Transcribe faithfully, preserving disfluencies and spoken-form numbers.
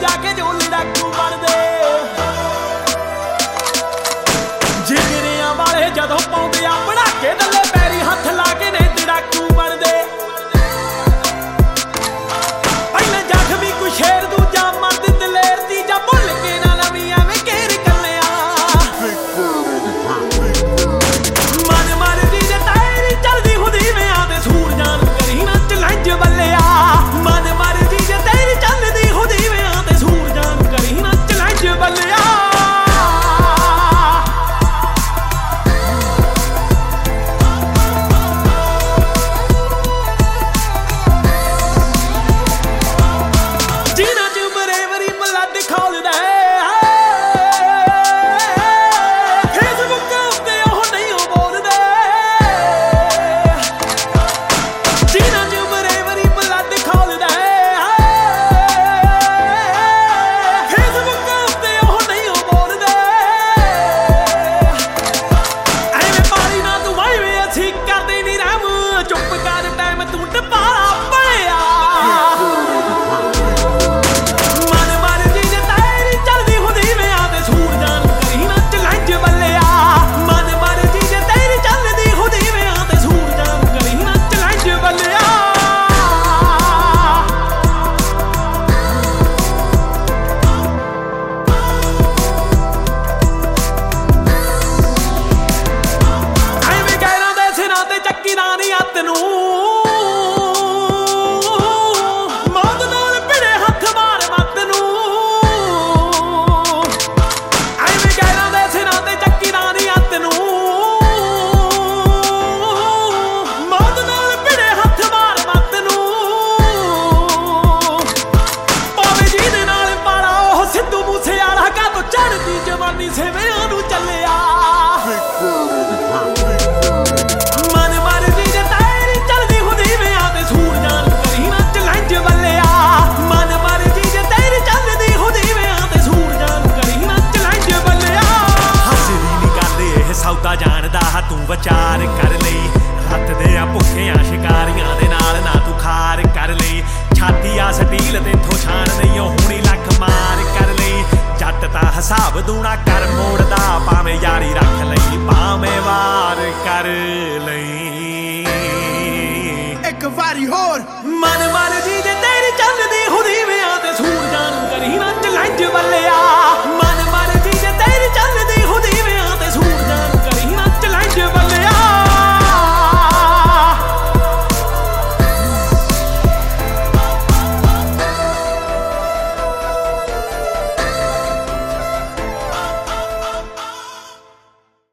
ਲਾ ਕੇ ਜੋ ਲੜਾਕੂ ਬਣਦੇ ਜਿਗਰਿਆਂ ਵਾਲੇ ਜਦੋਂ ਪਾਉਂਦੇ ਆ ਬਣਾ ਕੇ ਦੱਲੇ ਪੈਰੀ ਹੱਥ ਲਾ ਕੇ ਨੇ ਲੜਾਕੂ ਬਣਦੇ ਪਹਿਲਾਂ ਜ਼ਖਮੀ ਕੋਈ ਸ਼ੇਰ ਦੂਜਾ ਮਰਦ ਦਲੇਰ ਤੀਜਾ ਭੁੱਲ ਕੇ ਨਾ ਲਵੀ ਐਵੇਂ ਘੇਰ ਕੱਲਿਆ ਮਨ ਮਰਦੀ ਜੇ ਟਾਇਰੀ ਚੱਲਦੀ ਹੁੰਦੀ ਵਿਆਂ ਤੇ ਸੂਰਜਾਂ ਨੂੰ ਕਰੀ ਨਾ ਚਲੰਜ ਬੱਲਿਆ ਮਨ ਮਰਦੀ ਜੇ ਟਾਇਰੀ ਚੱਲਦੀ ਹੁੰਦੀ ਵਿਆਂ ਤੇ ਸੂਰਜਾਂ ਨੂੰ ਕਰੀ ਨਾ ਚਲੰਜ ਬੱਲਿਆ ਸੇਵਿਆਂ ਨੂੰ ਚੱਲਿਆ ਮਨ ਮਰਦੀ ਜੇ ਟਾਇਰੀ ਚੱਲਦੀ ਹੁੰਦੀ ਵਿਆਂ ਤੇ ਸੂਰਜਾਂ ਨੂੰ ਕਰੀ ਨਾ ਚਲੰਜ ਬੱਲਿਆ ਮਨ ਮਰਦੀ ਜੇ ਟਾਇਰੀ ਚੱਲਦੀ ਹੁੰਦੀ ਵਿਆਂ ਤੇ ਸੂਰਜਾਂ ਨੂੰ ਕਰੀ ਨਾ ਚਲੰਜ ਬੱਲਿਆ ਹੱਸਦੀ ਨੀ ਕਰਦੇ ਇਹ ਸੌਦਾ ਜਾਣਦਾ ਤੂੰ ਵਿਚਾਰ ਕਰ ਲਈ ਹੱਥ ਦੇ ਆ ਭੁੱਖਿਆਂ ਸ਼ਿਕਾਰੀਆਂ ਦੇ ਨਾਲ ਨਾ ਤੂੰ ਖਾਰ ਕਰ ਲਈ ਛਾਤੀ ਆ ਸਟੀਲ ਤੇ ਥੋ ਛਾਣ ਨਹੀਂ ਹੁਣੀ ਲੱਖ ਮਾਰ ਕਰ ਲਈ ਜੱਟ ਤਾਂ ਹਿਸਾਬ ਦੂਣਾ ਕਰ ਮੋੜਦਾ ਭਾਵੇਂ ਯਾਰੀ ਰੱਖ ਲਈ ਭਾਵੇਂ ਵਾਰ ਕਰ ਲਈ ਇੱਕ ਵਾਰੀ ਹੋਰ ਮਨ ਮਰਦੀ ਜੇ ਤੇਰੀ ਚੱਲਦੀ ਹੁੰਦੀ ਵਿਆਂ ਤੇ ਸੂਰਜਾਂ ਨੂੰ ਕਰੀ ਨਾ